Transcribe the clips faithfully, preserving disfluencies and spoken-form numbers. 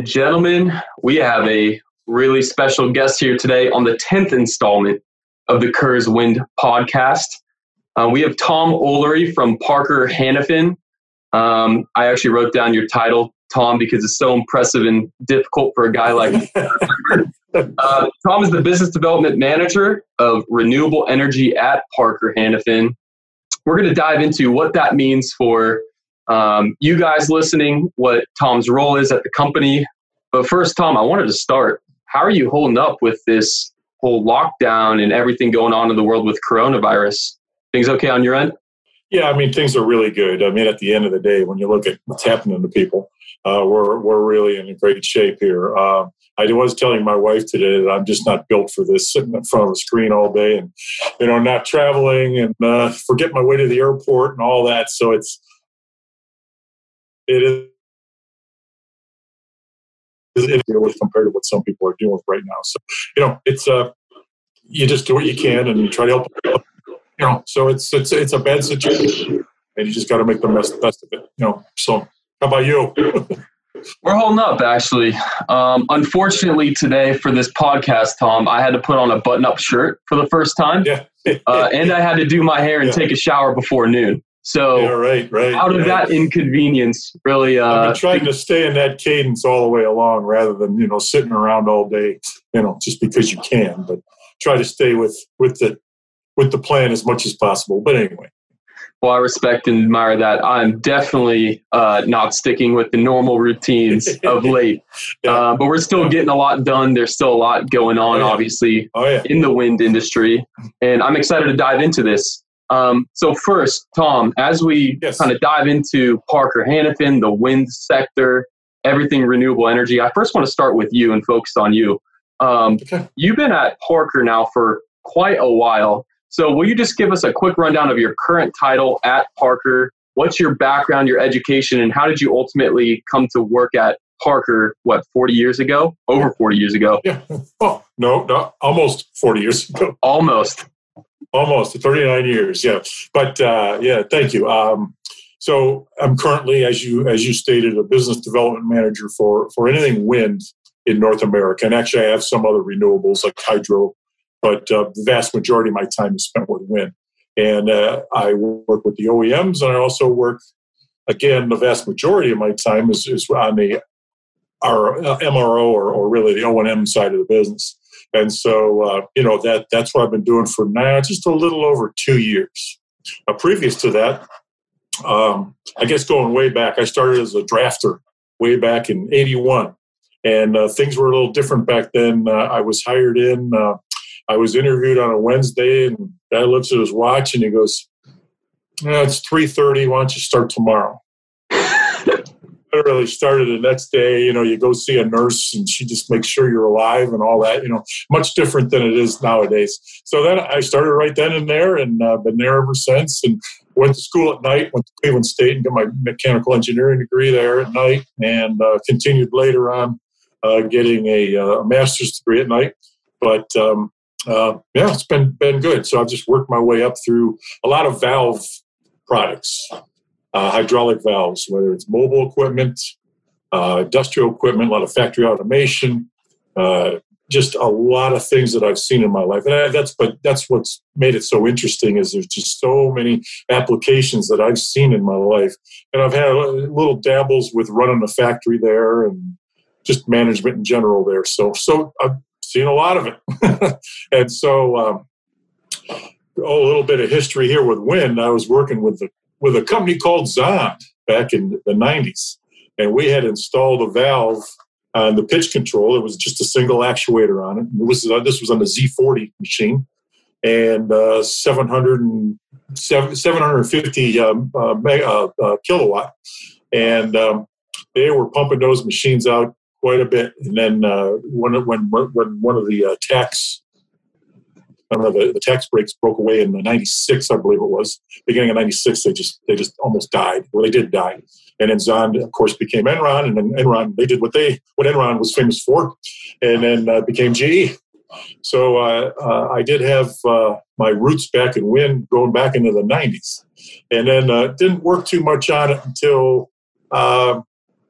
and gentlemen, we have a really special guest here today on the tenth installment of the Kerrs Wind podcast. Uh, we have Tom Olery from Parker Hannifin. Um, I actually wrote down your title, Tom, because it's so impressive and difficult for a guy like me. uh, Tom is the Business Development Manager of Renewable Energy at Parker Hannifin. We're going to dive into what that means for um, you guys listening, what Tom's role is at the company. But first, Tom, I wanted to start. How are you holding up with this whole lockdown and everything going on in the world with coronavirus? Things okay on your end? Yeah, I mean, things are really good. I mean, at the end of the day, when you look at what's happening to people, uh, we're we're really in great shape here. Uh, I was telling my wife today that I'm just not built for this, sitting in front of a screen all day and, you know, not traveling and uh, forget my way to the airport and all that. So it's, it is, it is compared to what some people are dealing with right now. So, you know, it's, uh, you just do what you can and try to help people. You know, so it's it's it's a bad situation, and you just got to make the best best of it. You know, so how about you? We're holding up, actually. Um, unfortunately, today for this podcast, Tom, I had to put on a button-up shirt for the first time, yeah, uh, and I had to do my hair and yeah. take a shower before noon. So, yeah, right, right. out of right. that inconvenience, really, uh, I've been trying to stay in that cadence all the way along, rather than you know sitting around all day, you know, just because you can. But try to stay with with the with the plan as much as possible. But anyway. Well, I respect and admire that. I'm definitely uh, not sticking with the normal routines of late. yeah. uh, but we're still getting a lot done. There's still a lot going on, oh, yeah. obviously, oh, yeah. in the wind industry. And I'm excited to dive into this. Um, so first, Tom, as we yes. kind of dive into Parker Hannifin, the wind sector, everything renewable energy, I first want to start with you and focus on you. Um, okay. You've been at Parker now for quite a while. So will you just give us a quick rundown of your current title at Parker? What's your background, your education, and how did you ultimately come to work at Parker, what, forty years ago? Over forty years ago. Yeah. Oh, no, no, almost forty years ago. Almost. Almost, thirty-nine years, yeah. But, uh, yeah, thank you. Um, so I'm currently, as you as you stated, a business development manager for, for anything wind in North America. And actually, I have some other renewables like hydro. But uh, the vast majority of my time is spent with wind. And uh, I work with the O E Ms, and I also work, again, the vast majority of my time is, is on the our uh, M R O or, or really the O and M side of the business. And so, uh, you know, that that's what I've been doing for now just a little over two years. Uh, previous to that, um, I guess going way back, I started as a drafter way back in eighty-one. And uh, things were a little different back then. Uh, I was hired in... Uh, I was interviewed on a Wednesday, and the guy looks at his watch and he goes, oh, it's three thirty. Why don't you start tomorrow? Literally started the next day. You know, you go see a nurse, and she just makes sure you're alive and all that. You know, much different than it is nowadays. So then I started right then and there, and uh, been there ever since. And went to school at night. Went to Cleveland State and got my mechanical engineering degree there at night, and uh, continued later on uh, getting a, uh, a master's degree at night. But um, Uh, yeah, it's been been good. So I've just worked my way up through a lot of valve products, uh, hydraulic valves, whether it's mobile equipment, uh, industrial equipment, a lot of factory automation, uh, just a lot of things that I've seen in my life. And that's but that's what's made it so interesting is there's just so many applications that I've seen in my life. And I've had little dabbles with running a factory there and just management in general there. So so I've seen a lot of it. And so um, oh, a little bit of history here with wind. I was working with the, with a company called Zond back in the nineties. And we had installed a valve on the pitch control. It was just a single actuator on it. It was uh, this was on the Z forty machine. And uh, seven hundred fifty um, uh, uh, uh, kilowatt. And um, they were pumping those machines out quite a bit, and then uh, when when when one of the uh, tax, I don't know, the, the tax breaks broke away in ninety-six, I believe it was. Beginning of ninety-six, they just they just almost died. Well, they did die, and then Zond, of course, became Enron, and then Enron they did what they what Enron was famous for, and then uh, became G E. So uh, uh, I did have uh, my roots back in wind going back into the nineties, and then uh, didn't work too much on it until. Uh,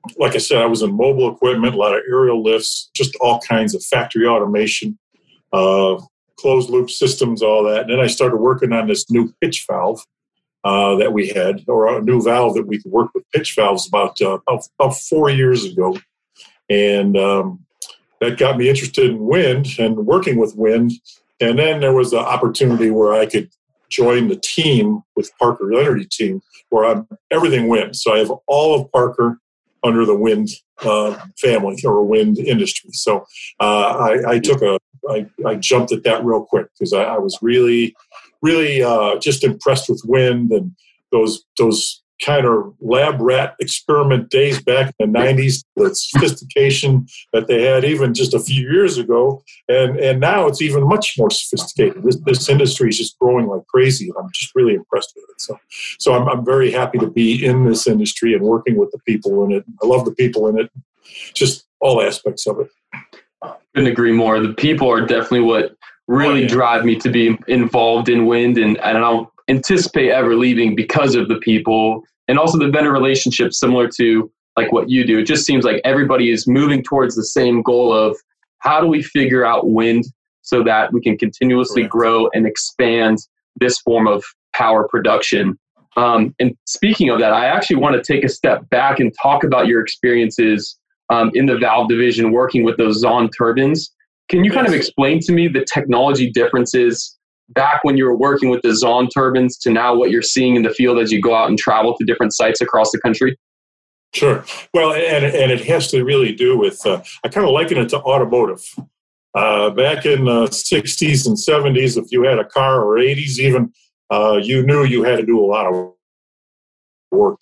like I said, I was in mobile equipment, a lot of aerial lifts, just all kinds of factory automation, uh, closed loop systems, all that. And then I started working on this new pitch valve uh, that we had, or a new valve that we could work with pitch valves about, uh, about, about four years ago. And um, that got me interested in wind and working with wind. And then there was an opportunity where I could join the team with Parker Energy team, where I'm everything wind. So I have all of Parker under the wind uh, family or wind industry. So uh, I, I took a, I, I jumped at that real quick because I, I was really, really uh, just impressed with wind and those those kind of lab rat experiment days back in the nineties, the sophistication that they had even just a few years ago. And and now it's even much more sophisticated. This, this industry is just growing like crazy. And I'm just really impressed with it. So so I'm, I'm very happy to be in this industry and working with the people in it. I love the people in it, just all aspects of it. Couldn't agree more. The people are definitely what really oh, yeah. drive me to be involved in wind, and, and I don't anticipate ever leaving because of the people and also the vendor relationships, similar to like what you do. It just seems like everybody is moving towards the same goal of how do we figure out wind so that we can continuously Correct. grow and expand this form of power production. Um, and speaking of that, I actually want to take a step back and talk about your experiences um, in the valve division working with those Zahn turbines. Can you yes. kind of explain to me the technology differences back when you were working with the Zahn turbines to now what you're seeing in the field as you go out and travel to different sites across the country? Sure. Well, and, and it has to really do with, uh, I kind of liken it to automotive. Uh, back in the sixties and seventies, if you had a car, or eighties even, uh, you knew you had to do a lot of work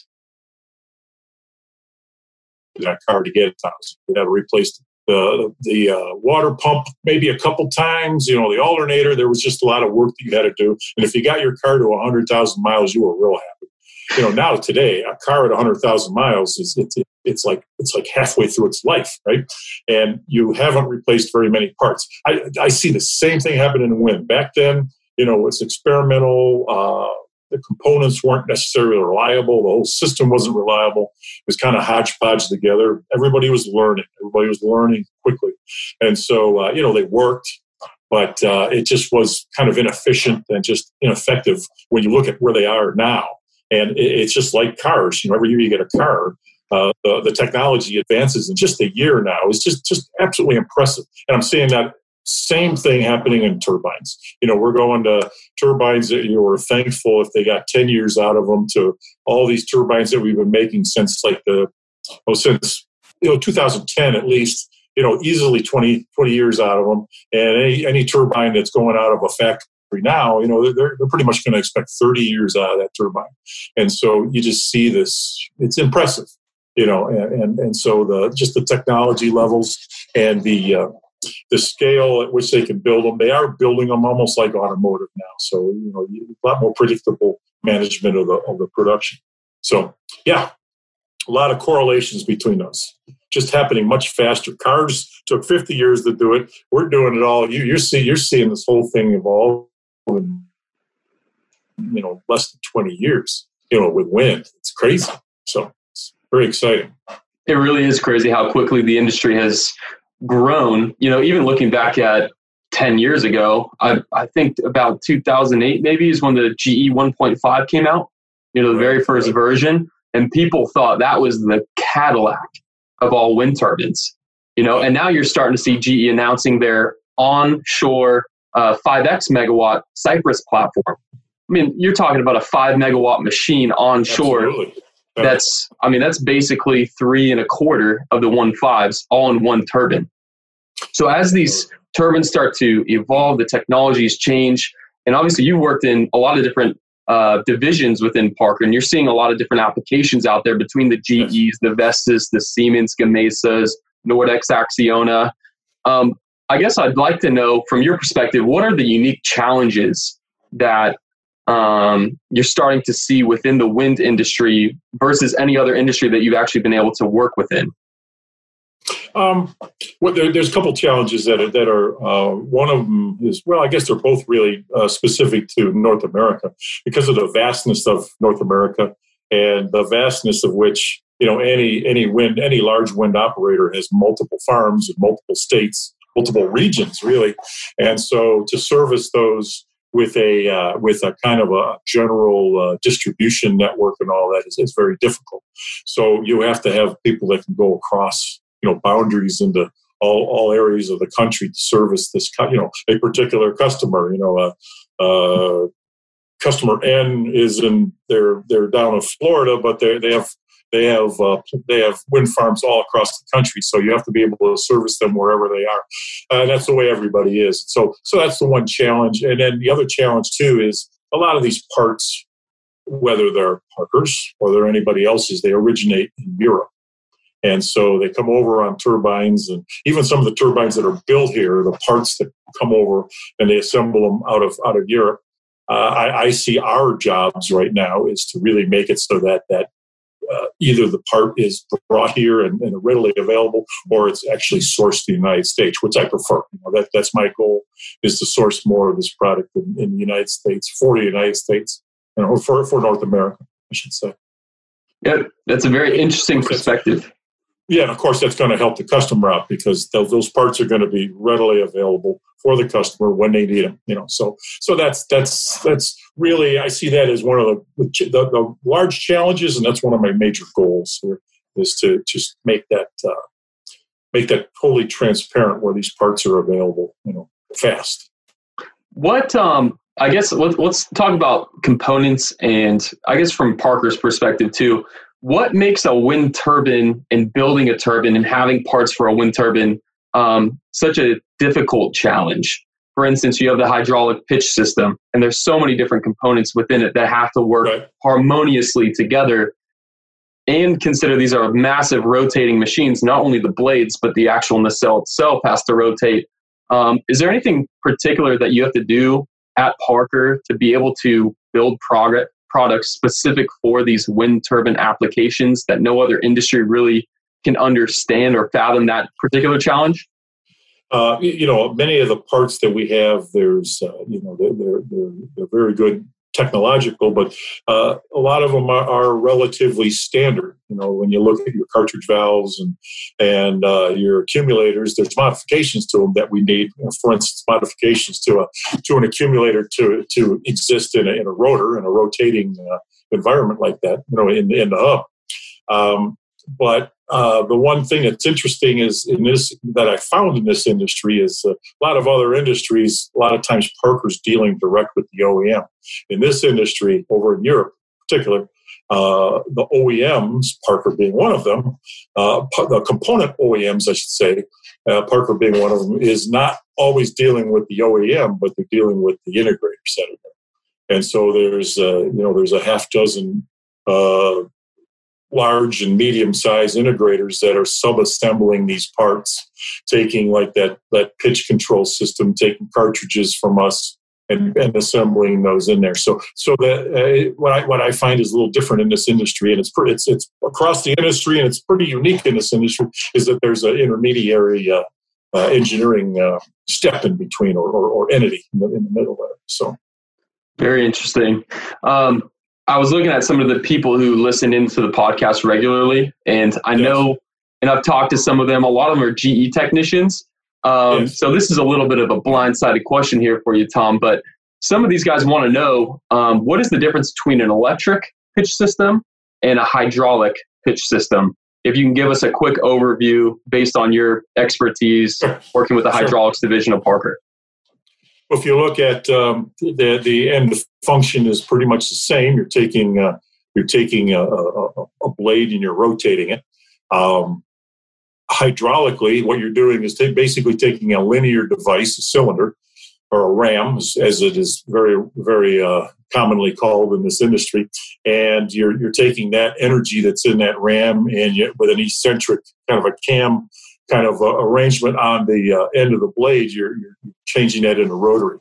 to that car to get it out. You had to replace the the uh, water pump maybe a couple times, you know, the alternator. There was just a lot of work that you had to do. And if you got your car to one hundred thousand miles, you were real happy. You know, now today, a car at one hundred thousand miles is it's it's like it's like halfway through its life, right? And you haven't replaced very many parts. I I see the same thing happening in wind. Back then, you know, it's experimental. Uh, the components weren't necessarily reliable. The whole system wasn't reliable. It was kind of hodgepodge together. Everybody was learning. Everybody was learning quickly, and so uh, you know they worked. But uh, it just was kind of inefficient and just ineffective when you look at where they are now. And it's just like cars. You know, every year you get a car, uh, the, the technology advances in just a year now. It's just, just absolutely impressive. And I'm seeing that same thing happening in turbines. You know, we're going to turbines that you were thankful if they got ten years out of them to all these turbines that we've been making since like the, oh, since, you know, two thousand ten at least, you know, easily twenty, twenty years out of them. And any, any turbine that's going out of a factory now, you know, they're, they're pretty much going to expect thirty years out of that turbine. And so you just see this, it's impressive, you know, and, and, and so the, just the technology levels and the, uh, the scale at which they can build them, they are building them almost like automotive now. So, you know, a lot more predictable management of the, of the production. So yeah, a lot of correlations between those. Just happening much faster. Cars took fifty years to do it. We're doing it all. You, you're seeing you're seeing this whole thing evolve in, you know, less than twenty years. You know, with wind, it's crazy. So it's very exciting. It really is crazy how quickly the industry has grown. You know, even looking back at ten years ago, I I think about two thousand eight maybe is when the G E one point five came out. You know, the very first right. version, and people thought that was the Cadillac of all wind turbines, you know, and now you're starting to see G E announcing their onshore uh, five X megawatt Cypress platform. I mean, you're talking about a five megawatt machine onshore. Absolutely. Yeah. That's, I mean, that's basically three and a quarter of the one fives all in one turbine. So as these turbines start to evolve, the technologies change, and obviously you worked in a lot of different Uh, divisions within Parker, and you're seeing a lot of different applications out there between the G Es, the Vestas, the Siemens Gamesas, Nordex Acciona. Um, I guess I'd like to know from your perspective, what are the unique challenges that um, you're starting to see within the wind industry versus any other industry that you've actually been able to work within? Um, well, there, there's a couple challenges that are, that are uh, one of them is, well, I guess they're both really uh, specific to North America because of the vastness of North America and the vastness of which you know, any any wind, any large wind operator has multiple farms in multiple states, multiple regions, really, and so to service those with a uh, with a kind of a general uh, distribution network and all that is, is very difficult. So you have to have people that can go across, you know, boundaries into all, all areas of the country to service this, you know, a particular customer. You know, uh, uh, customer N is in they're they're down in Florida, but they they have they have uh, they have wind farms all across the country. So you have to be able to service them wherever they are. Uh, that's the way everybody is. So so that's the one challenge. And then the other challenge too is a lot of these parts, whether they're Parker's or they're anybody else's, they originate in Europe. And so they come over on turbines, and even some of the turbines that are built here, the parts that come over and they assemble them out of out of Europe. Uh, I, I see our jobs right now is to really make it so that that uh, either the part is brought here and, and readily available, or it's actually sourced in the United States, which I prefer. You know, that that's my goal, is to source more of this product in, in the United States for the United States, you know, or for for North America, I should say. Yeah, that's a very interesting perspective. Yeah, and of course that's going to help the customer out, because th- those parts are going to be readily available for the customer when they need them. You know, so so that's that's that's really, I see that as one of the the, the large challenges, and that's one of my major goals here, is to just make that uh, make that totally transparent where these parts are available. You know, fast. What um, I guess let, let's talk about components, and I guess from Parker's perspective too. What makes a wind turbine and building a turbine and having parts for a wind turbine um, such a difficult challenge? For instance, you have the hydraulic pitch system, and there's so many different components within it that have to work right. harmoniously together. And consider these are massive rotating machines. Not only the blades, but the actual nacelle itself has to rotate. Um, is there anything particular that you have to do at Parker to be able to build progress? Products specific for these wind turbine applications that no other industry really can understand or fathom that particular challenge? Uh, you know, many of the parts that we have, there's, uh, you know, they're, they're, they're, they're very good technological, but uh, a lot of them are, are relatively standard. You know, when you look at your cartridge valves and and uh, your accumulators, there's modifications to them that we need. You know, for instance, modifications to a to an accumulator to to exist in a, in a rotor in a rotating uh, environment like that. You know, in in the hub. Um, but uh, the one thing that's interesting is in this that I found in this industry is uh, a lot of other industries. A lot of times, Parker's dealing direct with the O E M. In this industry, over in Europe, in particular, uh, the O E Ms, Parker being one of them, uh, the component O E Ms, I should say, uh, Parker being one of them, is not always dealing with the O E M, but they're dealing with the integrators that are there. And so there's, uh, you know, there's a half dozen. Uh, large and medium-sized integrators that are sub-assembling these parts, taking like that, that pitch control system, taking cartridges from us and, and assembling those in there. So, so that uh, what I what I find is a little different in this industry, and it's pretty, it's it's across the industry, and it's pretty unique in this industry, is that there's an intermediary uh, uh, engineering uh, step in between, or, or, or entity in the, in the middle there. So, very interesting. Um, I was looking at some of the people who listen into the podcast regularly, and I yes. know, and I've talked to some of them, a lot of them are G E technicians. Um, yes. So this is a little bit of a blindsided question here for you, Tom, but some of these guys want to know, um, what is the difference between an electric pitch system and a hydraulic pitch system? If you can give us a quick overview based on your expertise sure. working with the sure. hydraulics division of Parker. If you look at um, the the end function is pretty much the same. You're taking uh, you're taking a, a, a blade and you're rotating it. Um, hydraulically, what you're doing is t- basically taking a linear device, a cylinder, or a ram, as, as it is very very uh, commonly called in this industry, and you're you're taking that energy that's in that ram and you, with an eccentric kind of a cam. kind of uh, arrangement on the uh, end of the blade, you're, you're changing that into rotary.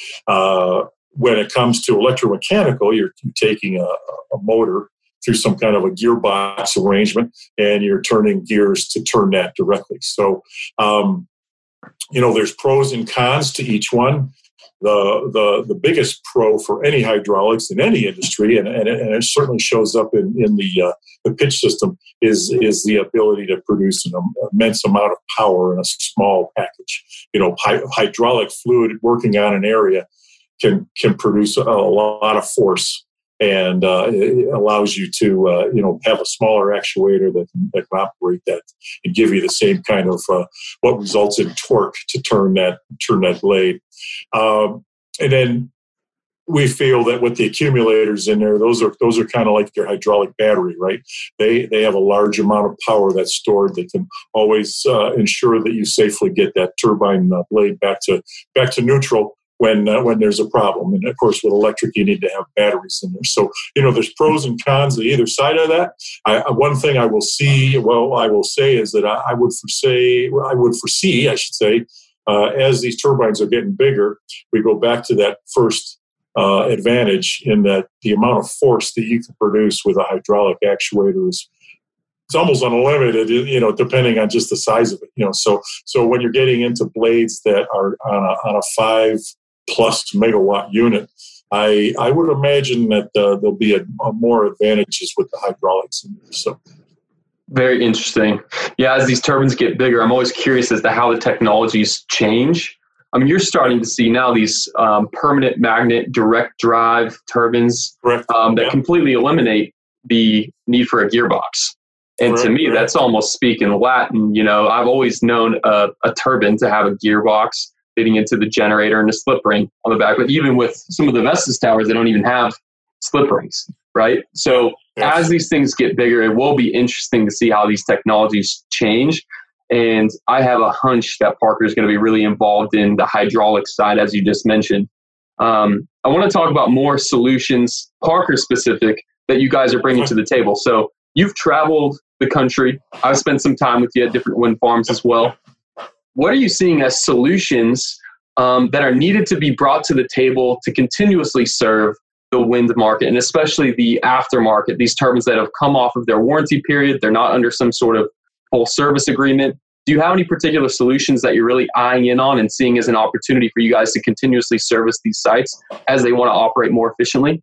Uh, when it comes to electromechanical, you're, you're taking a, a motor through some kind of a gearbox arrangement, and you're turning gears to turn that directly. So, um, you know, there's pros and cons to each one. the the the biggest pro for any hydraulics in any industry, and and it, and it certainly shows up in in the uh, the pitch system, is is the ability to produce an immense amount of power in a small package. You know, hy- hydraulic fluid working on an area can can produce a, a lot of force, and uh, it allows you to uh, you know have a smaller actuator that can, that can operate that and give you the same kind of uh, what results in torque to turn that turn that blade. Um, and then we feel that with the accumulators in there, those are those are kind of like your hydraulic battery, right? They they have a large amount of power that's stored that can always uh, ensure that you safely get that turbine uh, blade back to back to neutral when uh, when there's a problem. And of course, with electric, you need to have batteries in there. So you know, there's pros and cons to either side of that. I, one thing I will see, well, I will say is that I, I would foresee, I would foresee, I should say, uh, as these turbines are getting bigger, we go back to that first uh, advantage in that the amount of force that you can produce with a hydraulic actuator is it's almost unlimited, you know, depending on just the size of it. You know, so so when you're getting into blades that are on a, on a five plus megawatt unit, I I would imagine that uh, there'll be a, a more advantages with the hydraulics in there. So. Very interesting. Yeah, as these turbines get bigger, I'm always curious as to how the technologies change. I mean, you're starting to see now these um, permanent magnet direct drive turbines um, that yeah. completely eliminate the need for a gearbox. And correct, to me, correct. That's almost speaking Latin. You know, I've always known a, a turbine to have a gearbox fitting into the generator and a slip ring on the back. But even with some of the Vestas towers, they don't even have slip rings, right? So yes. as these things get bigger, it will be interesting to see how these technologies change. And I have a hunch that Parker is going to be really involved in the hydraulic side, as you just mentioned. Um, I want to talk about more solutions, Parker specific, that you guys are bringing to the table. So you've traveled the country. I've spent some time with you at different wind farms as well. What are you seeing as solutions um, that are needed to be brought to the table to continuously serve the wind market, and especially the aftermarket, these turbines that have come off of their warranty period, they're not under some sort of full service agreement? Do you have any particular solutions that you're really eyeing in on and seeing as an opportunity for you guys to continuously service these sites as they want to operate more efficiently?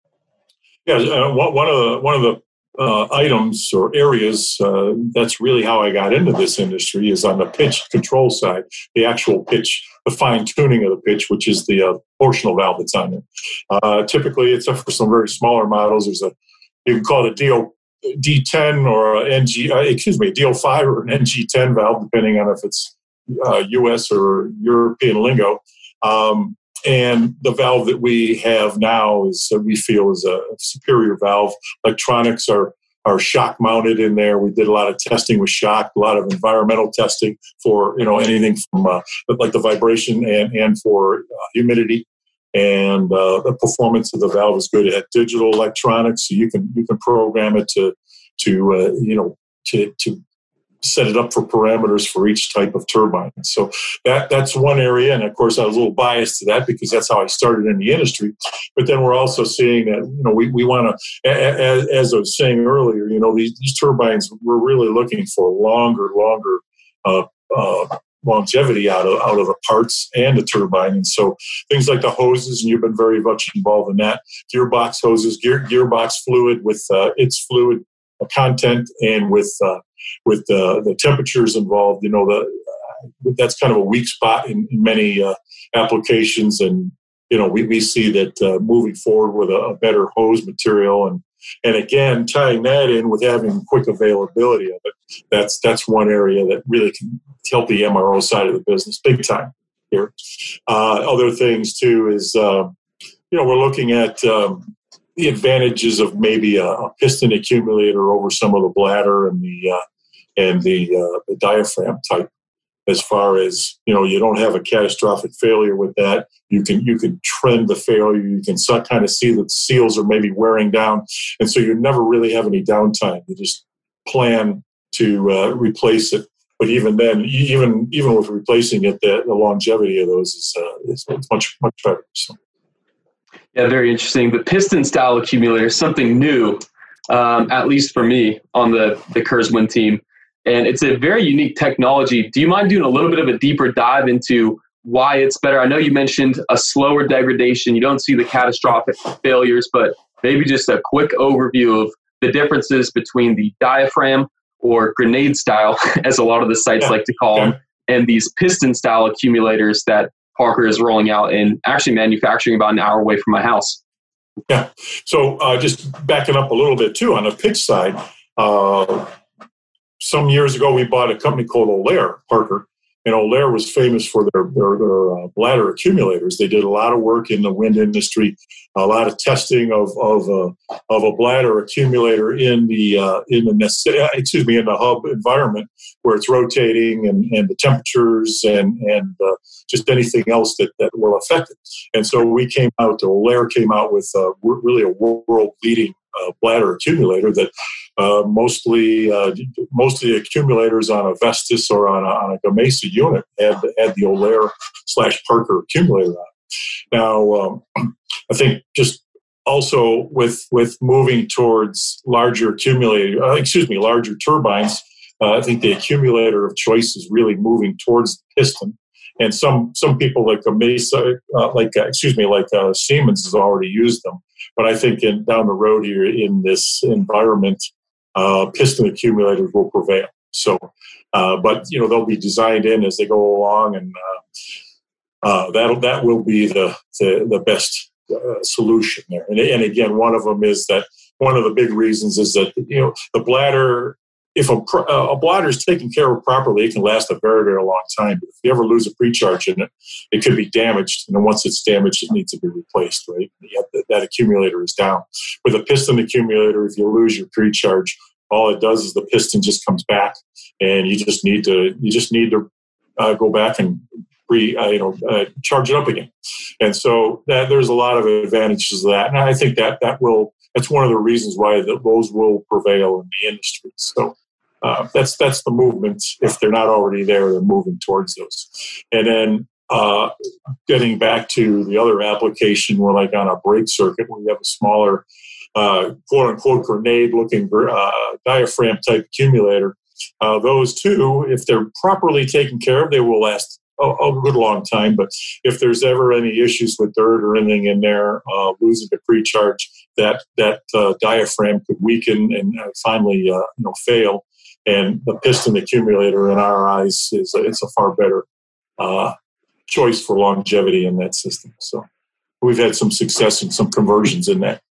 Yeah, uh, one of the one of the uh, items or areas uh, that's really how I got into this industry is on the pitch control side, the actual pitch, the fine tuning of the pitch, which is the uh, portional valve that's on there. Uh, typically, except for some very smaller models, there's a you can call it a D O D ten or an N G, uh, excuse me, a D O five or an N G ten valve, depending on if it's uh, U S or European lingo. Um, and the valve that we have now is uh, we feel is a superior valve. Electronics are are shock mounted in there. We did a lot of testing with shock, a lot of environmental testing for you know anything from uh, like the vibration and and for uh, humidity. And uh, the performance of the valve is good. It had digital electronics, so you can you can program it to to uh, you know to to set it up for parameters for each type of turbine. So that that's one area, and of course I was a little biased to that because that's how I started in the industry. But then we're also seeing that you know we we want to, as, as I was saying earlier, you know these, these turbines, we're really looking for longer, longer. Uh, uh, longevity out of out of the parts and the turbine. And so things like the hoses, and you've been very much involved in that, gearbox hoses, gear, gearbox fluid with uh, its fluid content and with uh, with uh, the temperatures involved, you know, the uh, that's kind of a weak spot in, in many uh, applications. And, you know, we, we see that uh, moving forward with a, a better hose material and And again, tying that in with having quick availability of it, that's that's one area that really can help the M R O side of the business big time here. Uh, other things, too, is, uh, you know, we're looking at um, the advantages of maybe a, a piston accumulator over some of the bladder and the, uh, and the, uh, the diaphragm type. As far as, you know, you don't have a catastrophic failure with that. You can you can trend the failure. You can kind of see that the seals are maybe wearing down. And so you never really have any downtime. You just plan to uh, replace it. But even then, even even with replacing it, the, the longevity of those is, uh, is much, much better. So. Yeah, very interesting. The piston style accumulator is something new, um, at least for me, on the, the Kerrs Wind team. And it's a very unique technology. Do you mind doing a little bit of a deeper dive into why it's better. I know you mentioned a slower degradation. You don't see the catastrophic failures, but maybe just a quick overview of the differences between the diaphragm or grenade style, as a lot of the sites yeah. like to call yeah. them, and these piston style accumulators that Parker is rolling out and actually manufacturing about an hour away from my house. Yeah. So uh, just backing up a little bit too, on the pitch side, uh, some years ago we bought a company called Olair, Parker. And Olair was famous for their, their, their uh, bladder accumulators. They did a lot of work in the wind industry, a lot of testing of of, uh, of a bladder accumulator in the uh, in the excuse me in the hub environment where it's rotating and, and the temperatures and and uh, just anything else that, that will affect it. And so we came out. Olair came out with uh, really a world leading uh, bladder accumulator that uh, mostly uh, most of the accumulators on a Vestas or on a, on a Gamesa unit had had the Olair slash Parker accumulator on it. Now, um, I think just also with with moving towards larger accumulator, uh, excuse me, larger turbines, uh, I think the accumulator of choice is really moving towards the piston. And some some people like Gamesa, uh, like uh, excuse me, like uh, Siemens has already used them. But I think in, down the road here in this environment, uh, piston accumulators will prevail. So, uh, but you know they'll be designed in as they go along, and uh, uh, that that will be the the, the best uh, solution there. And, and again, one of them is that one of the big reasons is that you know the bladder. If a, a bladder is taken care of properly, it can last a very, very long time. But if you ever lose a precharge in it, it could be damaged. And then once it's damaged, it needs to be replaced, right? That, that accumulator is down. With a piston accumulator, if you lose your precharge, all it does is the piston just comes back, and you just need to you just need to uh, go back and re uh, you know uh, charge it up again. And so that, there's a lot of advantages of that. And I think that that will that's one of the reasons why the, those will prevail in the industry. So. Uh, that's that's the movement. If they're not already there, they're moving towards those. And then uh, getting back to the other application, where like on a brake circuit, where you have a smaller, uh, quote unquote, grenade-looking uh, diaphragm-type accumulator. Uh, those two, if they're properly taken care of, they will last a, a good long time. But if there's ever any issues with dirt or anything in there, uh, losing the precharge, that that uh, diaphragm could weaken and uh, finally, uh, you know, fail. And the piston accumulator, in our eyes, is a, it's a far better uh, choice for longevity in that system. So we've had some success and some conversions in that.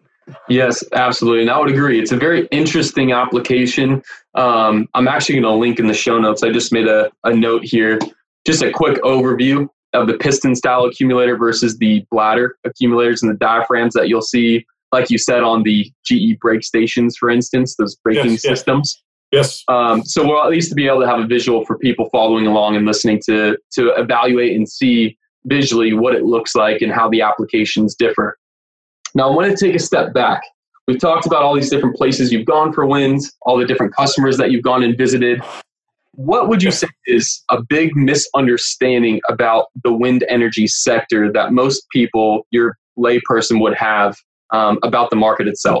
Yes, absolutely. And I would agree. It's a very interesting application. Um, I'm actually going to link in the show notes. I just made a, a note here, just a quick overview of the piston style accumulator versus the bladder accumulators and the diaphragms that you'll see, like you said, on the G E brake stations, for instance, those braking yes, systems. Yes. Yes. Um, so we'll at least be able to have a visual for people following along and listening to to evaluate and see visually what it looks like and how the applications differ. Now, I want to take a step back. We've talked about all these different places you've gone for winds, all the different customers that you've gone and visited. What would you say is a big misunderstanding about the wind energy sector that most people, your layperson, would have um, about the market itself?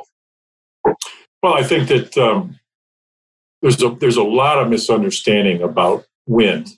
Well, I think that um, there's a there's a lot of misunderstanding about wind,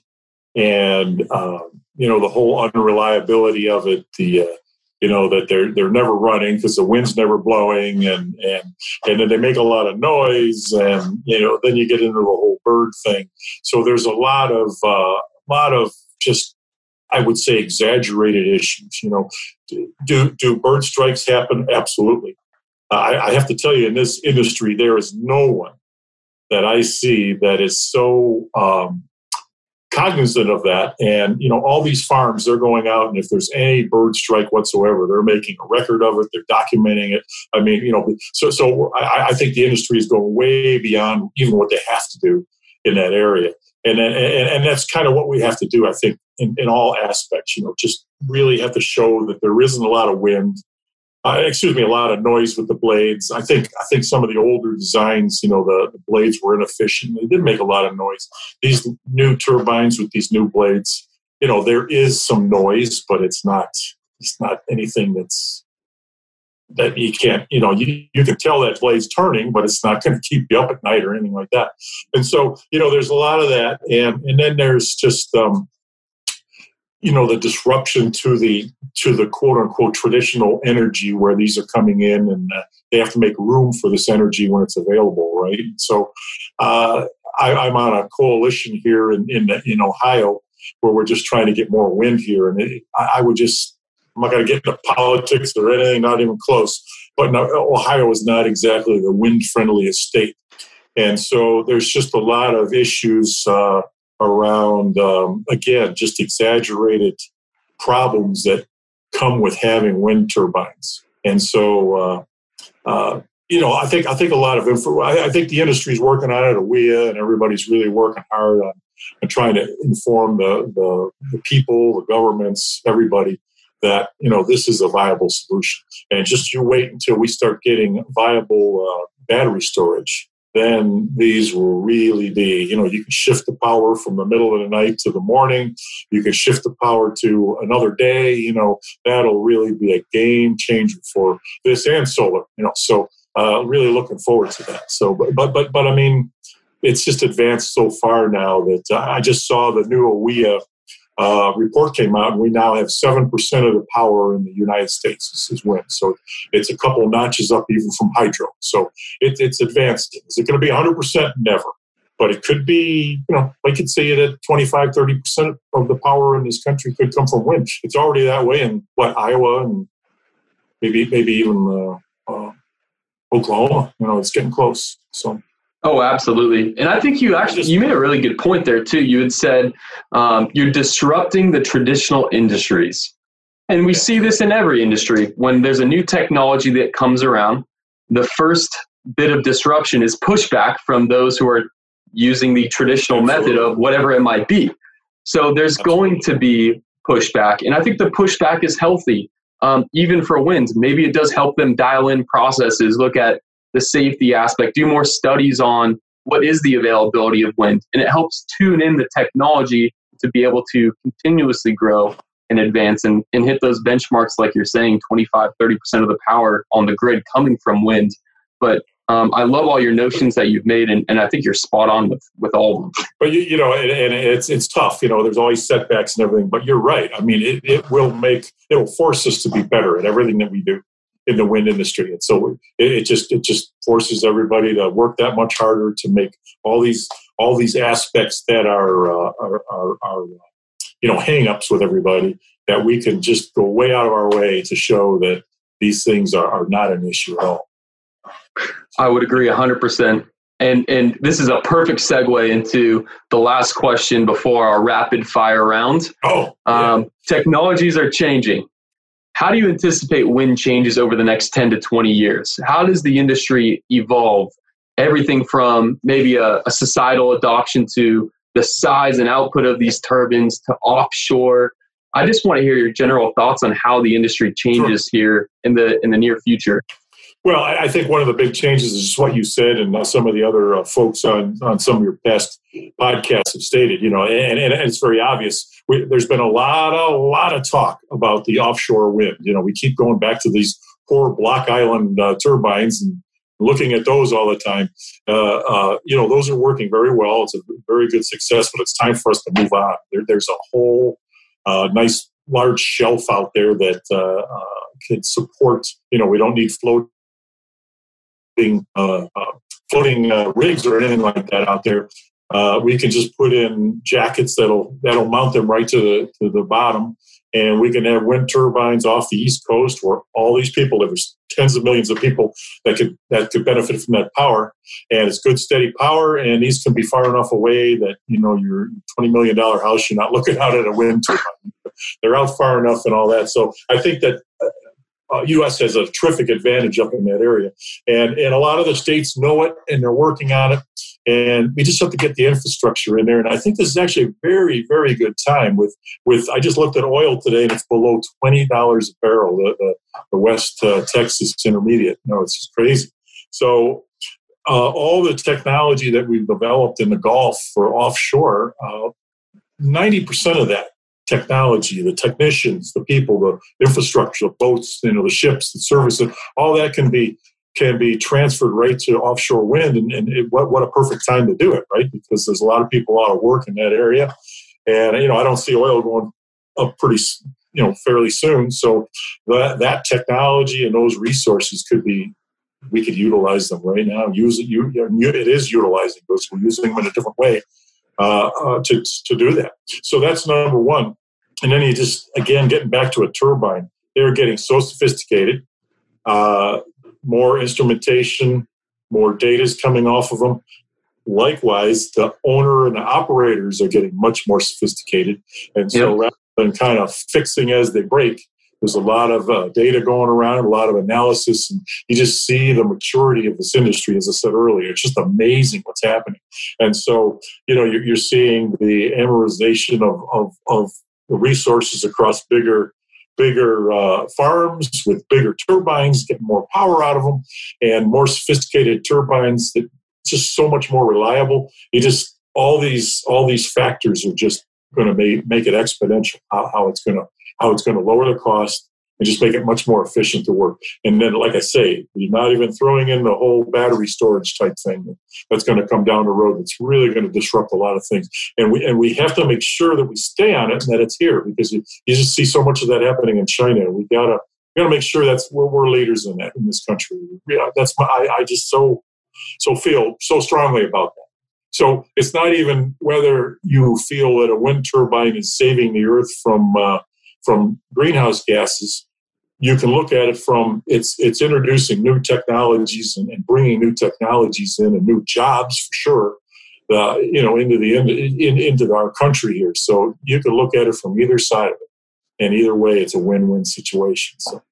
and um, you know the whole unreliability of it. The uh, you know that they're they're never running because the wind's never blowing, and and and then they make a lot of noise, and you know then you get into the whole bird thing. So there's a lot of uh, lot of just, I would say, exaggerated issues. You know, do do bird strikes happen? Absolutely. Uh, I, I have to tell you, in this industry, there is no one that I see that is so um, cognizant of that. And, you know, all these farms, they're going out, and if there's any bird strike whatsoever, they're making a record of it. They're documenting it. I mean, you know, so so I, I think the industry is going way beyond even what they have to do in that area. And and, and that's kind of what we have to do, I think, in, in all aspects. You know, just really have to show that there isn't a lot of wind. Uh, excuse me, a lot of noise with the blades. I think I think some of the older designs, you know, the, the blades were inefficient. They did make a lot of noise. These new turbines with these new blades, you know, there is some noise, but it's not it's not anything that's that you can't, you know, you, you can tell that blade's turning, but it's not going to keep you up at night or anything like that. And so, you know, there's a lot of that. And and then there's just um, you know, the disruption to the to the quote unquote traditional energy where these are coming in, and uh, they have to make room for this energy when it's available, right? So uh, I, I'm on a coalition here in, in in Ohio where we're just trying to get more wind here, and it, I, I would just I'm not going to get into politics or anything, not even close. But no, Ohio is not exactly the wind friendliest state, and so there's just a lot of issues. Uh, around, um, again, just exaggerated problems that come with having wind turbines. And so, uh, uh, you know, I think I think a lot of info, I, I think the industry's working on it, A W I A, and everybody's really working hard on, on trying to inform the, the, the people, the governments, everybody that, you know, this is a viable solution. And just you wait until we start getting viable uh, battery storage. Then these will really be, you know, you can shift the power from the middle of the night to the morning. You can shift the power to another day. You know, that'll really be a game changer for this and solar, you know, so uh, really looking forward to that. So, but, but, but, but I mean, it's just advanced so far now that uh, I just saw the new A W I A Uh, report came out, and we now have seven percent of the power in the United States is, is wind. So it's a couple of notches up even from hydro. So it, it's advanced. Is it going to be one hundred percent? Never. But it could be, you know, I could see it at twenty-five, thirty percent of the power in this country could come from wind. It's already that way in, what, Iowa and maybe maybe even uh, uh, Oklahoma. You know, it's getting close. So. Oh, absolutely. And I think you actually, you made a really good point there too. You had said um, you're disrupting the traditional industries. And we see this in every industry. When there's a new technology that comes around, the first bit of disruption is pushback from those who are using the traditional method of whatever it might be. So there's going to be pushback. And I think the pushback is healthy, um, even for wind. Maybe it does help them dial in processes, look at the safety aspect, do more studies on what is the availability of wind. And it helps tune in the technology to be able to continuously grow and advance and, and hit those benchmarks, like you're saying, twenty-five, thirty percent of the power on the grid coming from wind. But um, I love all your notions that you've made, and, and I think you're spot on with, with all of them. But, you, you know, and, and it's it's tough. You know, there's always setbacks and everything. But you're right. I mean, it, it will make, it will force us to be better at everything that we do in the wind industry. And so it, it just it just forces everybody to work that much harder to make all these all these aspects that are uh, are, are, are you know hang-ups with everybody, that we can just go way out of our way to show that these things are, are not an issue at all. I would agree one hundred percent. And and this is a perfect segue into the last question before our rapid fire round. Oh, yeah. Um, technologies are changing. How do you anticipate wind changes over the next ten to twenty years? How does the industry evolve? Everything from maybe a, a societal adoption to the size and output of these turbines to offshore. I just want to hear your general thoughts on how the industry changes sure. here in the in the near future. Well, I think one of the big changes is just what you said, and some of the other uh, folks on, on some of your past podcasts have stated. You know, and, and it's very obvious. We, there's been a lot, a lot of talk about the offshore wind. You know, we keep going back to these poor Block Island uh, turbines and looking at those all the time. Uh, uh, you know, those are working very well. It's a very good success, but it's time for us to move on. There, there's a whole uh, nice large shelf out there that uh, uh, can support. You know, we don't need float. Uh, uh, floating uh, rigs or anything like that out there. Uh, we can just put in jackets that'll that'll mount them right to the to the bottom, and we can have wind turbines off the East Coast where all these people, there's tens of millions of people that could that could benefit from that power, and it's good steady power, and these can be far enough away that you know your twenty million dollars house, you're not looking out at a wind turbine. They're out far enough and all that. So I think that. Uh, Uh, U S has a terrific advantage up in that area. And, and a lot of the states know it, and they're working on it. And we just have to get the infrastructure in there. And I think this is actually a very, very good time. With, with I just looked at oil today, and it's below twenty dollars a barrel, the, the, the West uh, Texas Intermediate. No, it's just crazy. So uh, all the technology that we've developed in the Gulf for offshore, uh, ninety percent of that technology, the technicians, the people, the infrastructure, the boats, you know, the ships, the services, all that can be can be transferred right to offshore wind. And, and it, what what a perfect time to do it, right? Because there's a lot of people out of work in that area, and you know I don't see oil going up pretty, you know, fairly soon. So that that technology and those resources could be, we could utilize them right now. Use it. You, it is utilizing those. We're using them in a different way uh, uh, to to do that. So that's number one. And then you just, again, getting back to a turbine, they're getting so sophisticated. Uh, more instrumentation, more data is coming off of them. Likewise, the owner and the operators are getting much more sophisticated. And so yep. rather than kind of fixing as they break, there's a lot of uh, data going around, a lot of analysis, and you just see the maturity of this industry, as I said earlier. It's just amazing what's happening. And so, you know, you're, you're seeing the amortization of, of, of the resources across bigger bigger uh, farms with bigger turbines, getting more power out of them, and more sophisticated turbines that just so much more reliable. You just all these all these factors are just going to make make it exponential. How, how it's going to how it's going to lower the cost and just make it much more efficient to work. And then, like I say, you're not even throwing in the whole battery storage type thing that's going to come down the road. That's really going to disrupt a lot of things. And we and we have to make sure that we stay on it and that it's here, because you, you just see so much of that happening in China. We gotta we gotta make sure that's we're, we're leaders in that in this country. Yeah, that's my I, I just so so feel so strongly about that. So it's not even whether you feel that a wind turbine is saving the earth from uh, from greenhouse gases. You can look at it from it's it's introducing new technologies and, and bringing new technologies in and new jobs for sure, uh, you know, into the in, in, into our country here. So you can look at it from either side of it, and either way, it's a win-win situation. So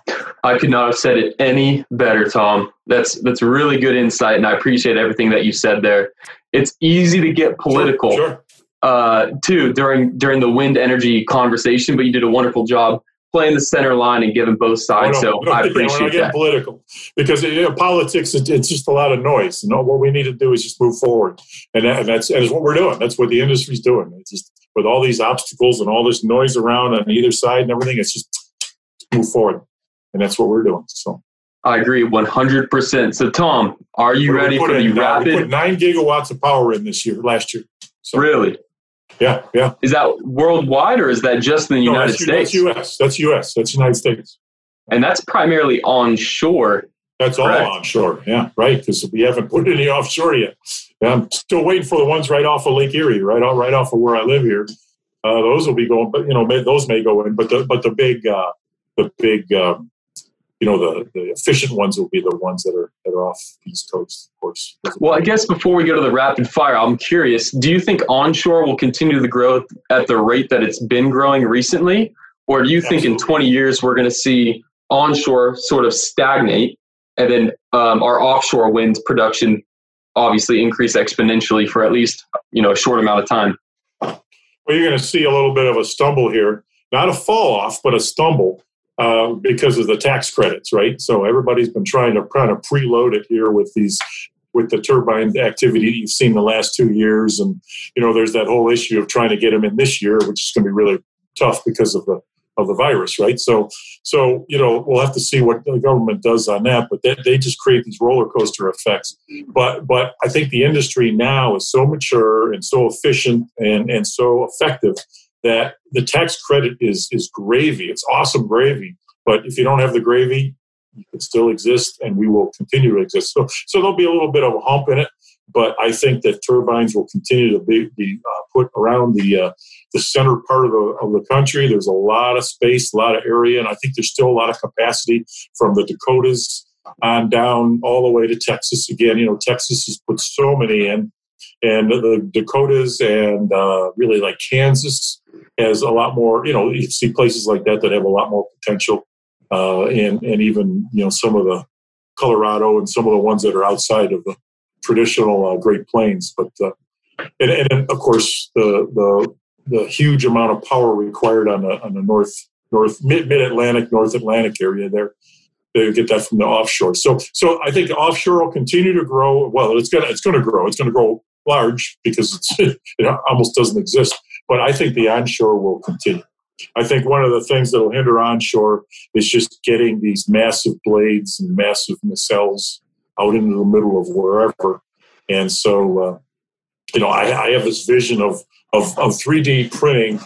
I could not have said it any better, Tom. That's that's really good insight, and I appreciate everything that you said there. It's easy to get political, sure, sure. Uh, too during during the wind energy conversation, but you did a wonderful job playing the center line and giving both sides. Oh, no, so no, I yeah, appreciate we're not getting that. Political, because you know, politics it, it's just a lot of noise. You know, what we need to do is just move forward, and, that, and that's and that's what we're doing. That's what the industry's doing. It's just with all these obstacles and all this noise around on either side and everything. It's just move forward, and that's what we're doing. So I agree one hundred percent. So Tom, are you ready for the in, rapid? Uh, we put nine gigawatts of power in this year, last year. So, really? Yeah, yeah. Is that worldwide or is that just in the no, United that's, States? That's U S. That's U S. That's United States. And that's primarily onshore. That's correct? all onshore. Yeah, right. Because we haven't put any offshore yet. Yeah, I'm still waiting for the ones right off of Lake Erie, right off, right off of where I live here. Uh, those will be going, but you know, may, those may go in. But the but the big, uh, the big, um, you know, the, the efficient ones will be the ones that are that are off the East Coast, of course. Well, I guess before we go to the rapid fire, I'm curious, do you think onshore will continue the growth at the rate that it's been growing recently? Or do you think Absolutely. in twenty years we're going to see onshore sort of stagnate and then um, our offshore wind production obviously increase exponentially for at least, you know, a short amount of time? Well, you're going to see a little bit of a stumble here. Not a fall off, but a stumble. Uh, because of the tax credits, right? So everybody's been trying to kind of preload it here with these, with the turbine activity you've seen the last two years, and you know there's that whole issue of trying to get them in this year, which is going to be really tough because of the of the virus, right? So, so you know we'll have to see what the government does on that, but they, they just create these roller coaster effects. But but I think the industry now is so mature and so efficient and and so effective that the tax credit is is gravy. It's awesome gravy. But if you don't have the gravy, you can still exist, and we will continue to exist. So, so there'll be a little bit of a hump in it. But I think that turbines will continue to be, be uh, put around the uh, the center part of the of the country. There's a lot of space, a lot of area, and I think there's still a lot of capacity from the Dakotas on down all the way to Texas. Again, you know, Texas has put so many in. And the Dakotas and uh, really like Kansas has a lot more, you know, you see places like that that have a lot more potential. Uh, and, and even, you know, some of the Colorado and some of the ones that are outside of the traditional uh, Great Plains. But, uh, and, and then, of course, the, the the huge amount of power required on the, on the north, north mid, mid-Atlantic, North Atlantic area there. They get that from the offshore. So, so I think offshore will continue to grow. Well, it's gonna, it's going to grow. It's going to grow large because it's, it almost doesn't exist. But I think the onshore will continue. I think one of the things that will hinder onshore is just getting these massive blades and massive nacelles out into the middle of wherever. And so, uh, you know, I, I have this vision of of, of three D printing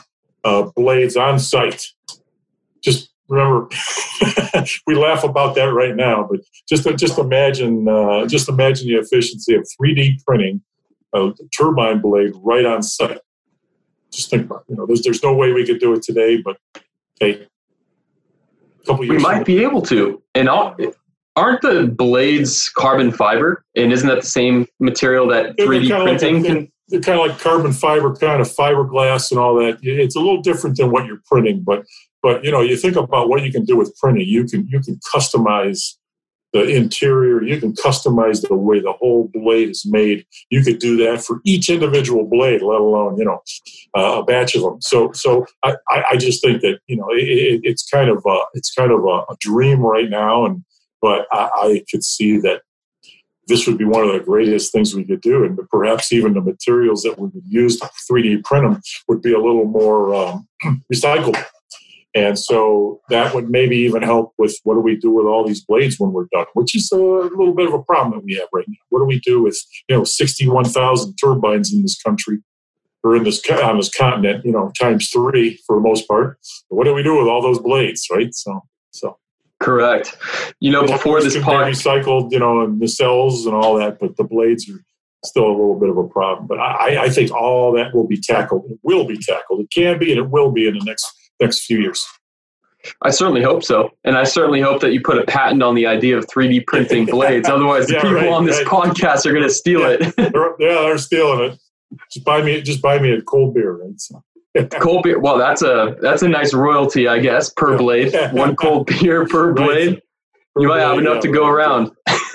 uh, blades on site. Just remember, we laugh about that right now, but just just imagine uh, just imagine the efficiency of three D printing a turbine blade right on site. Just think about it. You know, there's there's no way we could do it today, but hey, a couple years we might be able to. And all, aren't the blades carbon fiber? And isn't that the same material that three D printing like a, can? They're kind of like carbon fiber, kind of fiberglass and all that. It's a little different than what you're printing, but but you know, you think about what you can do with printing. You can you can customize the interior. You can customize the way the whole blade is made. You could do that for each individual blade, let alone you know uh, a batch of them. So so I, I just think that you know it, it's kind of a, it's kind of a, a dream right now, and but I, I could see that this would be one of the greatest things we could do, and perhaps even the materials that we would use to three D print them would be a little more um, recyclable. And so that would maybe even help with what do we do with all these blades when we're done, which is a little bit of a problem that we have right now. What do we do with you know sixty-one thousand turbines in this country or in this on this continent? You know, times three for the most part. What do we do with all those blades, right? So so. Correct. You know, before this podcast, recycled, you know, and the cells and all that, but the blades are still a little bit of a problem. But I, I think all that will be tackled. It will be tackled. It can be, and it will be in the next next few years. I certainly hope so, and I certainly hope that you put a patent on the idea of three D printing blades. Otherwise, yeah, the people right, on this right. podcast are going to steal yeah. it. they're, yeah, they're stealing it. Just buy me, just buy me a cold beer, right? So. Cold beer. Well, that's a that's a nice royalty, I guess, per blade. One cold beer per blade. Right. Per you might blade, have enough yeah, to go around.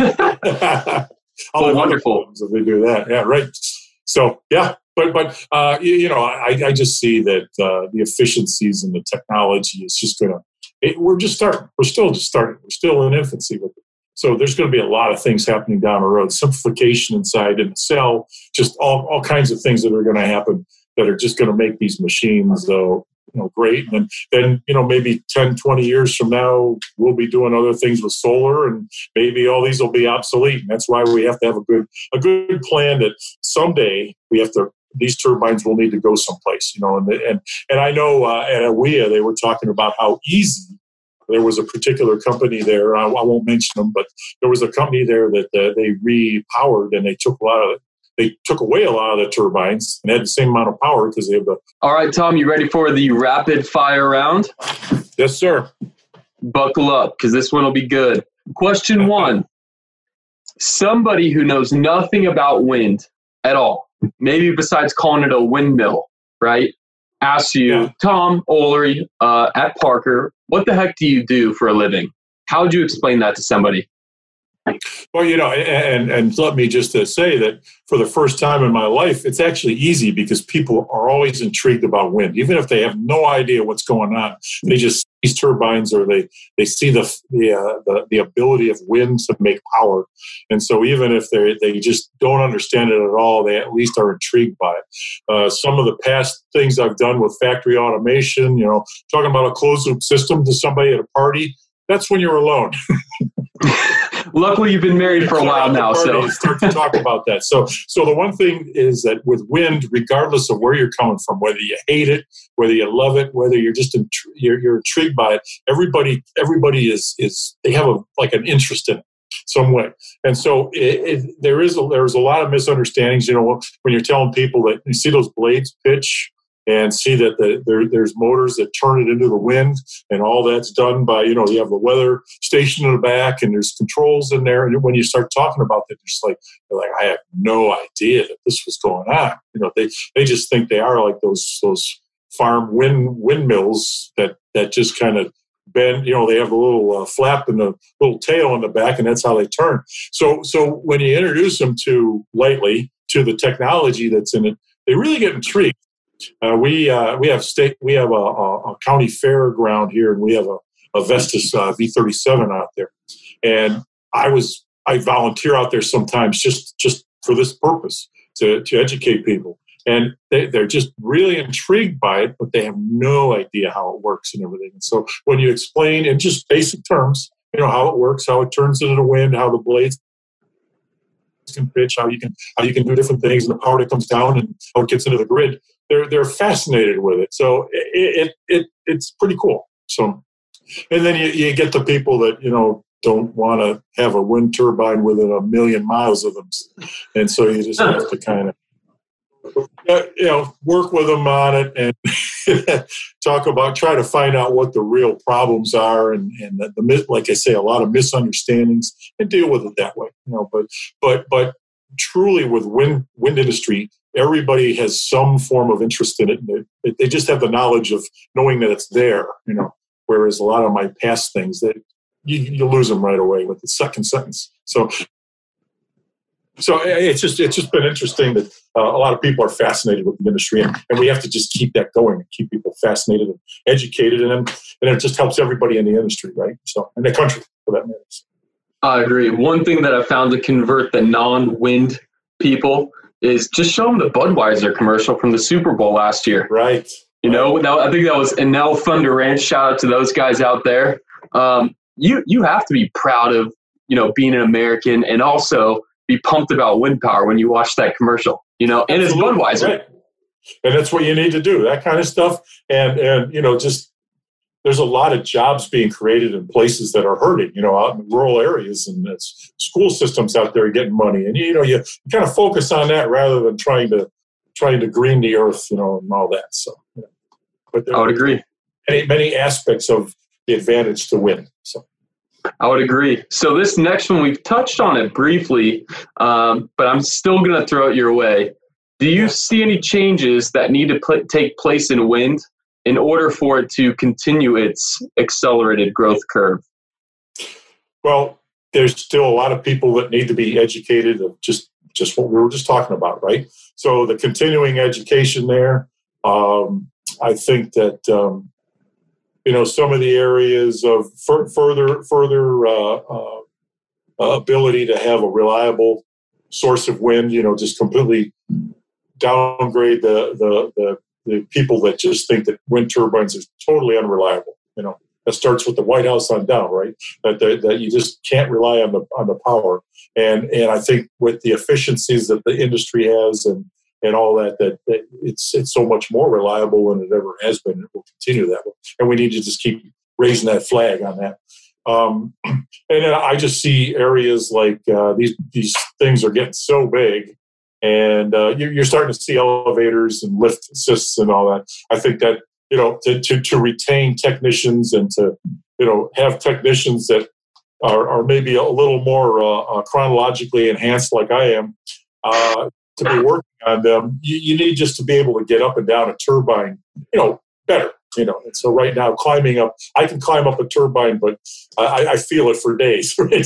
Oh, wonderful if they do that. Yeah, right. So, yeah, but but uh, you, you know, I, I just see that uh, the efficiencies and the technology is just going to. We're just starting. We're still just starting. We're still in infancy with it. So there's going to be a lot of things happening down the road. Simplification inside in the cell, just all all kinds of things that are going to happen that are just going to make these machines, though, you know, great. And then, then, you know, maybe ten, twenty years from now, we'll be doing other things with solar, and maybe all these will be obsolete. And that's why we have to have a good, a good plan that someday we have to, these turbines will need to go someplace, you know. And and and I know uh, at A W I A they were talking about how easy. There was a particular company there. I, I won't mention them, but there was a company there that uh, they repowered, and they took a lot of. They took away a lot of the turbines and had the same amount of power because they have the. All right, Tom, you ready for the rapid fire round? Yes, sir. Buckle up, because this one will be good. Question one. Somebody who knows nothing about wind at all, maybe besides calling it a windmill, right, asks you, yeah. Tom Olery uh, at Parker, what the heck do you do for a living? How would you explain that to somebody? Well, you know, and and let me just uh, say that for the first time in my life, it's actually easy because people are always intrigued about wind, even if they have no idea what's going on. They just see these turbines, or they they see the the, uh, the the ability of wind to make power, and so even if they they just don't understand it at all, they at least are intrigued by it. Uh, some of the past things I've done with factory automation, you know, talking about a closed loop system to somebody at a party, that's when you're alone. Luckily, you've been married for a while now, so start to talk about that. So, so the one thing is that with wind, regardless of where you're coming from, whether you hate it, whether you love it, whether you're just intri- you're, you're intrigued by it, everybody everybody is is they have a like an interest in it some way. And so it, it, there is a, there's a lot of misunderstandings. You know, when you're telling people that you see those blades pitch. And see that the, there, there's motors that turn it into the wind, and all that's done by, you know, you have the weather station in the back, and there's controls in there. And when you start talking about that, just like, they're like, I have no idea that this was going on. You know, they, they just think they are like those those farm wind windmills that that just kind of bend. You know, they have a little uh, flap and a little tail in the back, and that's how they turn. So so when you introduce them to lightly to the technology that's in it, they really get intrigued. Uh, we uh, we have state we have a, a, a county fairground here, and we have a, a Vestas uh, V thirty-seven out there. And I was I volunteer out there sometimes just just for this purpose to to educate people. And they, they're just really intrigued by it, but they have no idea how it works and everything. And so when you explain in just basic terms, you know, how it works, how it turns into the wind, how the blades can pitch, how you can how you can do different things, and the power that comes down and how it gets into the grid. they're they're fascinated with it. So it, it it it's pretty cool. So, and then you, you get the people that, you know, don't want to have a wind turbine within a million miles of them, and so you just have to kind of, you know, work with them on it and talk about, try to find out what the real problems are, and and the, the like I say, a lot of misunderstandings, and deal with it that way. You know, but but but truly with wind wind industry, everybody has some form of interest in it. And they, they just have the knowledge of knowing that it's there. You know, whereas a lot of my past things that you, you lose them right away with the second sentence. So. So it's just it's just been interesting that uh, a lot of people are fascinated with the industry, and, and we have to just keep that going and keep people fascinated and educated, and and it just helps everybody in the industry, right? So, in the country, for that matter. I agree. One thing that I found to convert the non-wind people is just show them the Budweiser commercial from the Super Bowl last year. Right. You know, that, I think that was Enel Thunder Ranch. Shout out to those guys out there. Um, you you have to be proud of, you know, being an American, and also be pumped about wind power when you watch that commercial, you know, and it's Budweiser. Right. And that's what you need to do, that kind of stuff. And, and, you know, just, there's a lot of jobs being created in places that are hurting, you know, out in rural areas, and it's school systems out there getting money. And, you know, you, you kind of focus on that rather than trying to, trying to green the earth, you know, and all that. So, you know, but there, I would agree. Many, many aspects of the advantage to wind. So. I would agree. So this next one, we've touched on it briefly, um, but I'm still going to throw it your way. Do you see any changes that need to pl- take place in wind in order for it to continue its accelerated growth curve? Well, there's still a lot of people that need to be educated of just, just what we were just talking about, right? So the continuing education there, um, I think that, um, you know, some of the areas of f- further further uh, uh, ability to have a reliable source of wind, you know, just completely downgrade the, the, the, the people that just think that wind turbines are totally unreliable. You know, that starts with the White House on down, right? That, that, that you just can't rely on the on the power. And and I think with the efficiencies that the industry has, and and all that, that, that it's it's so much more reliable than it ever has been. It will continue that way. And we need to just keep raising that flag on that. Um, and then I just see areas like uh, these these things are getting so big, and uh, you're, you're starting to see elevators and lift assists and all that. I think that, you know, to, to, to retain technicians, and to, you know, have technicians that are, are maybe a little more uh, uh, chronologically enhanced like I am, uh, to be working on them, you, you need just to be able to get up and down a turbine, you know, better, you know. And so right now, climbing up, I can climb up a turbine, but I, I feel it for days. Right?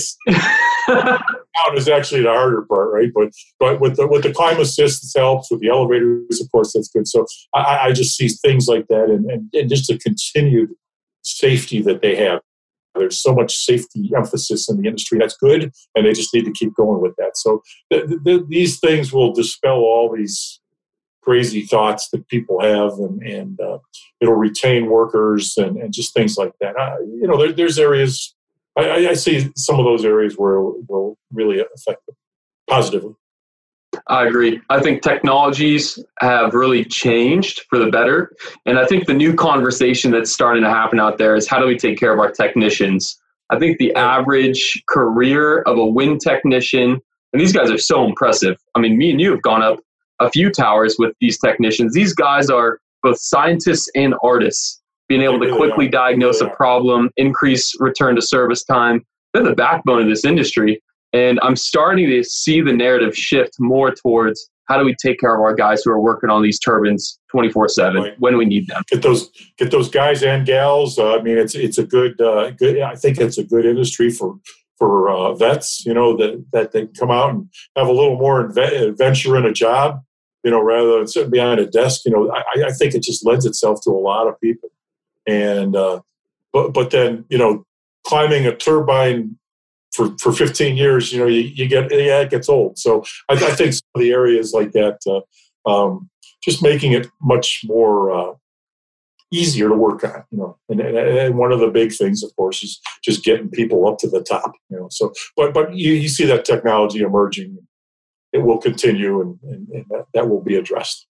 Down is actually the harder part, right? But but with the with the climb assist, it helps. With the elevators, of course, that's good. So I, I just see things like that, and, and, and just the continued safety that they have. There's so much safety emphasis in the industry. That's good, and they just need to keep going with that. So th- th- these things will dispel all these crazy thoughts that people have, and, and uh, it'll retain workers, and, and just things like that. Uh, you know, there, there's areas, I, I see some of those areas where it will really affect them positively. I agree. I think technologies have really changed for the better. And I think the new conversation that's starting to happen out there is, how do we take care of our technicians? I think the average career of a wind technician, and these guys are so impressive. I mean, me and you have gone up a few towers with these technicians. These guys are both scientists and artists, being able to quickly diagnose a problem, increase return to service time. They're the backbone of this industry. And I'm starting to see the narrative shift more towards, how do we take care of our guys who are working on these turbines twenty-four seven right. when we need them? Get those, get those guys and gals. Uh, I mean, it's it's a good, uh, good. I think it's a good industry for for uh, vets. You know, that that they come out and have a little more adventure in a job. You know, rather than sitting behind a desk. You know, I, I think it just lends itself to a lot of people. And uh, but but then, you know, climbing a turbine for, for fifteen years, you know, you, you get, yeah, it gets old. So I, I think some of the areas like that, uh, um, just making it much more uh, easier to work on, you know, and, and, and one of the big things, of course, is just getting people up to the top, you know, so, but, but you, you see that technology emerging. It will continue, and, and, and that, that will be addressed.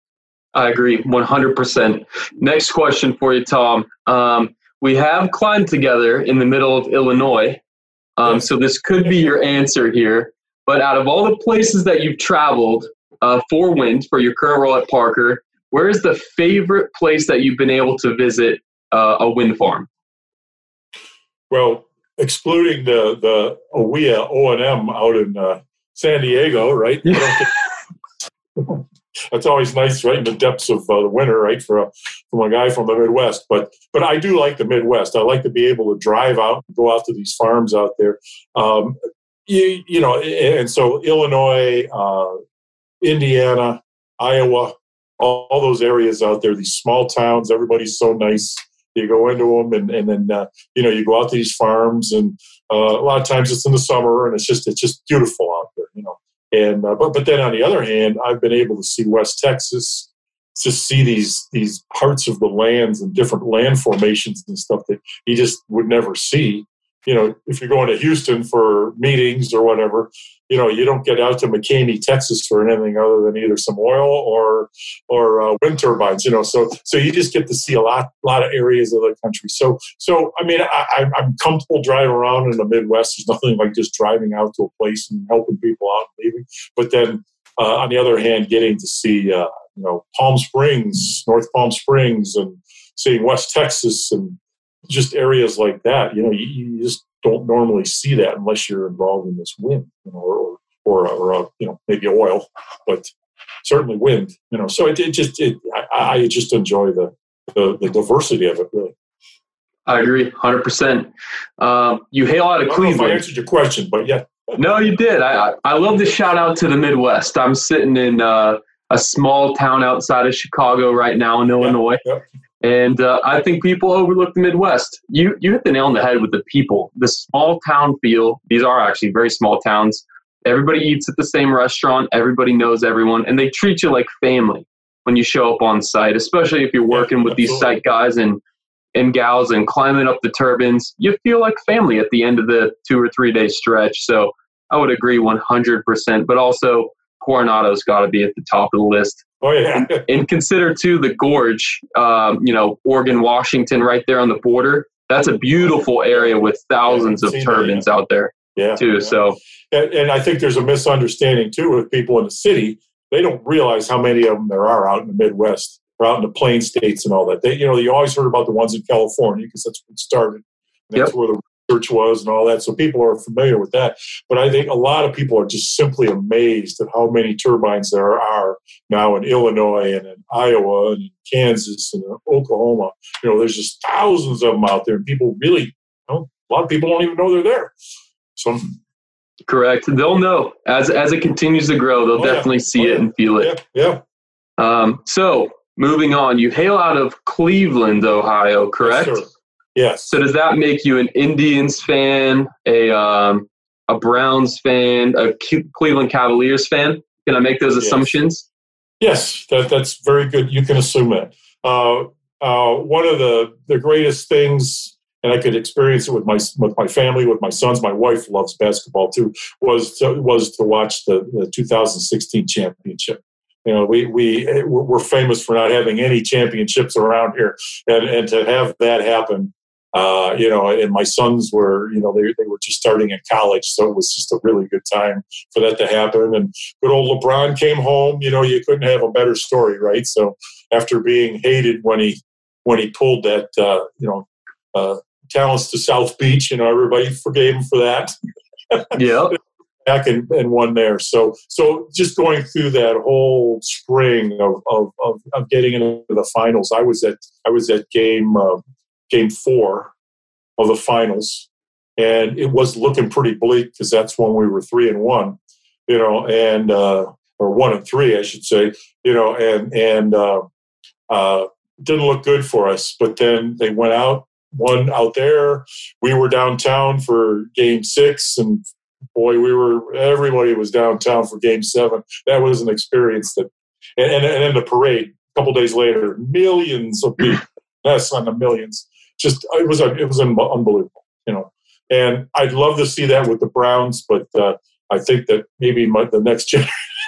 I agree one hundred percent. Next question for you, Tom. Um, we have climbed together in the middle of Illinois. Um, Yes. So this could be your answer here. But out of all the places that you've traveled uh, for wind, for your current role at Parker, where is the favorite place that you've been able to visit uh, a wind farm? Well, excluding the the O W I A O and M out in uh, San Diego, right? I don't think- That's always nice, right in the depths of uh, the winter, right, for a from a guy from the Midwest. But but I do like the Midwest. I like to be able to drive out, and go out to these farms out there. Um, you, you know, and so Illinois, uh, Indiana, Iowa, all, all those areas out there, these small towns. Everybody's so nice. You go into them, and and then uh, you know you go out to these farms, and uh, a lot of times it's in the summer, and it's just it's just beautiful out there, you know. And uh, but but then on the other hand, I've been able to see West Texas, just see these these parts of the lands and different land formations and stuff that you just would never see. You know, if you're going to Houston for meetings or whatever, you know, you don't get out to McCamey, Texas for anything other than either some oil or or uh, wind turbines. You know, so so you just get to see a lot lot of areas of the country. So so I mean, I, I'm comfortable driving around in the Midwest. There's nothing like just driving out to a place and helping people out and leaving. But then uh, on the other hand, getting to see uh, you know Palm Springs, North Palm Springs, and seeing West Texas and just areas like that, you know, you, you just don't normally see that unless you're involved in this wind, you know, or or, or uh, you know, maybe oil, but certainly wind, you know. So it, it just, it, I, I just enjoy the, the the diversity of it, really. I agree, one hundred percent. Um, you hail out of I don't know Cleveland. if I answered your question, but yeah. No, you did. I I love to shout out to the Midwest. I'm sitting in uh, a small town outside of Chicago right now in Illinois. Yeah, yeah. And uh, I think people overlook the Midwest. You you hit the nail on the head with the people. The small town feel. These are actually very small towns. Everybody eats at the same restaurant. Everybody knows everyone. And they treat you like family when you show up on site, especially if you're working Yeah, with these absolutely. site guys and, and gals and climbing up the turbines. You feel like family at the end of the two or three day stretch. So I would agree one hundred percent. But also, Coronado's got to be at the top of the list. Oh yeah. And consider, too, the gorge, um, you know, Oregon, Washington, right there on the border. That's a beautiful area with thousands Yeah, of I've seen that, turbines yeah. out there, Yeah, too. yeah. So, And, and I think there's a misunderstanding too with people in the city. They don't realize how many of them there are out in the Midwest or out in the plain states and all that. They, you know, you always heard about the ones in California because that's where it started. And that's Yep. where the research was and all that. So people are familiar with that. But I think a lot of people are just simply amazed at how many turbines there are now in Illinois and in Iowa and in Kansas and in Oklahoma. You know, there's just thousands of them out there, and people really, you know, a lot of people don't even know they're there. So. correct. They'll know. As as it continues to grow, they'll Oh, yeah. definitely see Oh, it yeah. and feel it. Yeah, yeah. Um, so, moving on. You hail out of Cleveland, Ohio, correct? Yes, sir. Yes. So does that make you an Indians fan, a um, a Browns fan, a Q- Cleveland Cavaliers fan? Can I make those Yes. assumptions? Yes, that, that's very good. You can assume that. Uh, uh, one of the, the greatest things, and I could experience it with my with my family, with my sons. My wife loves basketball too. Was to, was to watch the, the two thousand sixteen championship. You know, we we we're famous for not having any championships around here, and and to have that happen. Uh, you know, and my sons were, you know, they they were just starting in college, so it was just a really good time for that to happen. And good old LeBron came home. You know, you couldn't have a better story, right? So after being hated when he when he pulled that, uh, you know, uh, talents to South Beach, you know, everybody forgave him for that. Yeah. Back and, and won there. So so just going through that whole spring of of of, of getting into the finals, I was at I was at game. Uh, Game four of the finals, and it was looking pretty bleak because that's when we were three and one, you know, and uh, or one and three, I should say, you know, and and uh, uh, didn't look good for us. But then they went out, won out there. We were downtown for Game six, and boy, we were everybody was downtown for Game seven. That was an experience that, and and, and then the parade a couple days later, millions of people. That's on the millions. Just it was a, it was unbelievable, you know. And I'd love to see that with the Browns, but uh, I think that maybe my, the next generation,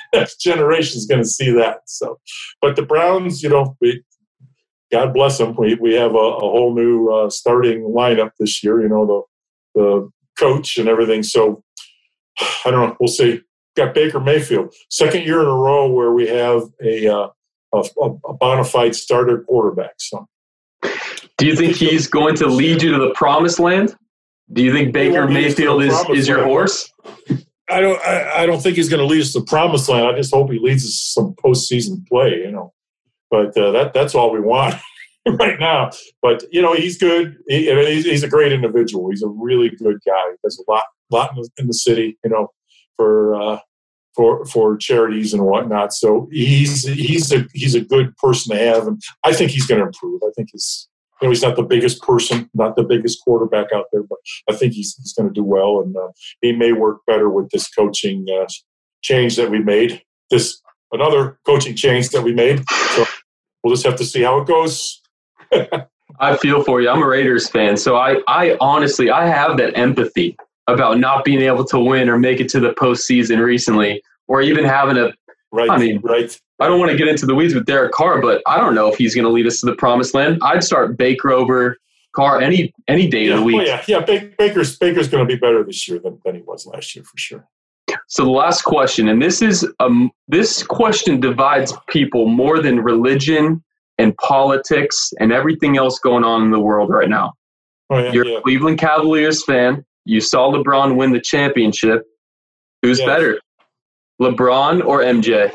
next generation is going to see that. So, but the Browns, you know, we, God bless them. We we have a, a whole new uh, starting lineup this year. You know, the the coach and everything. So I don't know. We'll see. Got Baker Mayfield, second year in a row where we have a uh, a, a bona fide starter quarterback. So, do you think he's going to lead you to the promised land? Do you think Baker Mayfield is, is your horse? I don't. I, I don't think he's going to lead us to the promised land. I just hope he leads us to some postseason play. You know, but uh, that that's all we want right now. But you know, he's good. He, I mean, he's, he's a great individual. He's a really good guy. He does a lot, lot in the, in the city. You know, for uh, for for charities and whatnot. So he's he's a he's a good person to have, and I think he's going to improve. I think he's. You know, he's not the biggest person, not the biggest quarterback out there, but I think he's, he's going to do well, and uh, he may work better with this coaching uh, change that we made. This another coaching change that we made. So we'll just have to see how it goes. I feel for you. I'm a Raiders fan, so I, I honestly, I have that empathy about not being able to win or make it to the postseason recently, or even having a. Right. I mean, right. I don't want to get into the weeds with Derek Carr, but I don't know if he's going to lead us to the promised land. I'd start Baker over Carr any any day yeah, of the week. Oh yeah, yeah. Baker's Baker's going to be better this year than, than he was last year for sure. So the last question, and this is um this question divides people more than religion and politics and everything else going on in the world right now. Oh, yeah, You're yeah. a Cleveland Cavaliers fan. You saw LeBron win the championship. Who's yes. better, LeBron or M J?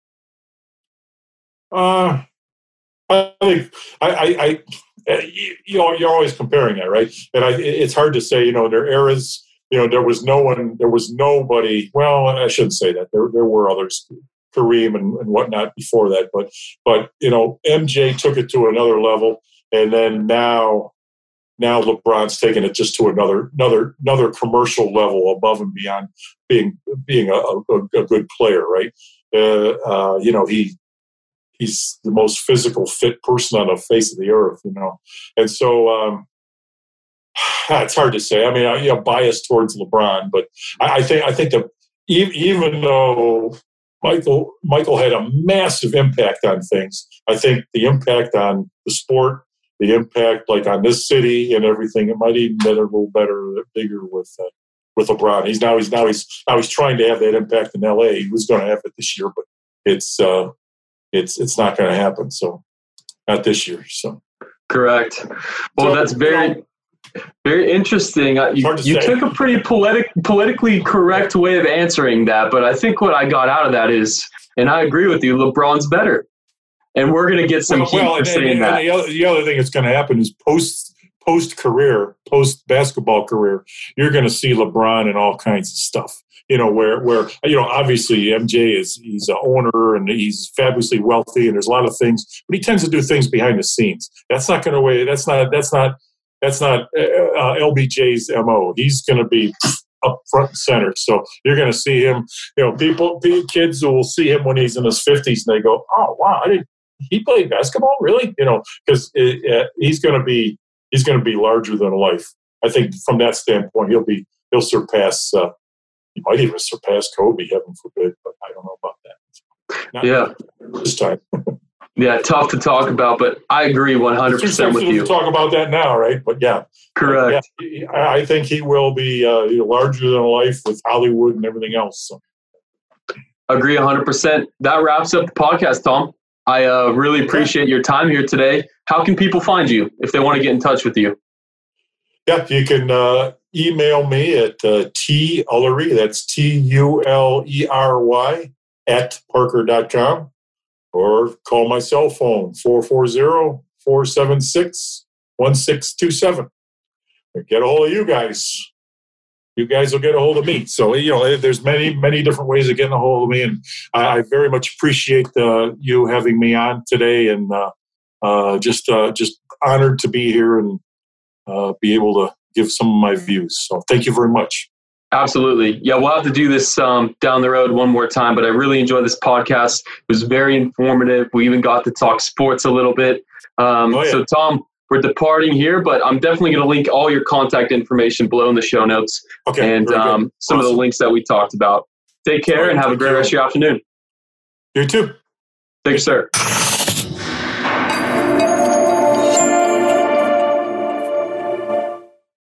Uh, I think I, I, I you know, you're always comparing that, right? And I, it's hard to say. You know, there are eras. You know, there was no one, there was nobody. Well, I shouldn't say that. There, there were others, Kareem and, and whatnot before that. But, but you know, M J took it to another level, and then now, now LeBron's taking it just to another, another, another commercial level above and beyond being being a, a, a good player, right? Uh, uh, you know, he. He's the most physical, fit person on the face of the earth, you know. And so um, it's hard to say. I mean, I, you know, biased towards LeBron, but I, I think I think that even, even though Michael Michael had a massive impact on things, I think the impact on the sport, the impact like on this city and everything, it might even been a little better, bigger with uh, with LeBron. He's now he's now he's now he's trying to have that impact in L A. He was going to have it this year, but it's. Uh, It's it's not going to happen. So not this year. So correct. Well, so, that's very you know, very interesting. You, you took a pretty poetic, politically correct way of answering that, but I think what I got out of that is, and I agree with you, LeBron's better, and we're going to get some well, heat well, for and, saying and, that. And the, other, the other thing that's going to happen is post post career, post basketball career, you're going to see LeBron and all kinds of stuff. You know, where, where, you know, obviously M J is, he's an owner and he's fabulously wealthy and there's a lot of things, but he tends to do things behind the scenes. That's not going to wait. That's not, that's not, that's not uh, L B J's M O. He's going to be up front and center. So you're going to see him, you know, people, kids will see him when he's in his fifties and they go, oh, wow, I didn't, he played basketball? Really? You know, because uh, he's going to be, he's going to be larger than life. I think from that standpoint, he'll be, he'll surpass, uh, he might even surpass Kobe, heaven forbid, but I don't know about that. Not yeah. This time. Yeah, tough to talk about, but I agree one hundred percent with you. To talk about that now, right? But yeah. Correct. Yeah, I think he will be uh, you know, larger than life with Hollywood and everything else. So. Agree one hundred percent. That wraps up the podcast, Tom. I uh, really appreciate your time here today. How can people find you if they want to get in touch with you? Yeah, you can uh, email me at uh, T Ullery, that's T U L E R Y, at parker dot com, or call my cell phone, four four zero, four seven six, one six two seven. Get a hold of you guys. You guys will get a hold of me. So, you know, there's many, many different ways of getting a hold of me, and I, I very much appreciate uh, you having me on today, and uh, uh, just uh, just honored to be here and Uh, be able to give some of my views. So thank you very much. Absolutely. Yeah, we'll have to do this um, down the road one more time, but I really enjoyed this podcast. It was very informative. We even got to talk sports a little bit. Um, oh, yeah. So, Tom, we're departing here, but I'm definitely going to link all your contact information below in the show notes, okay, and um, some awesome. of the links that we talked about. Take care, right, and have a great care. rest of your afternoon. You too. Thanks, sir.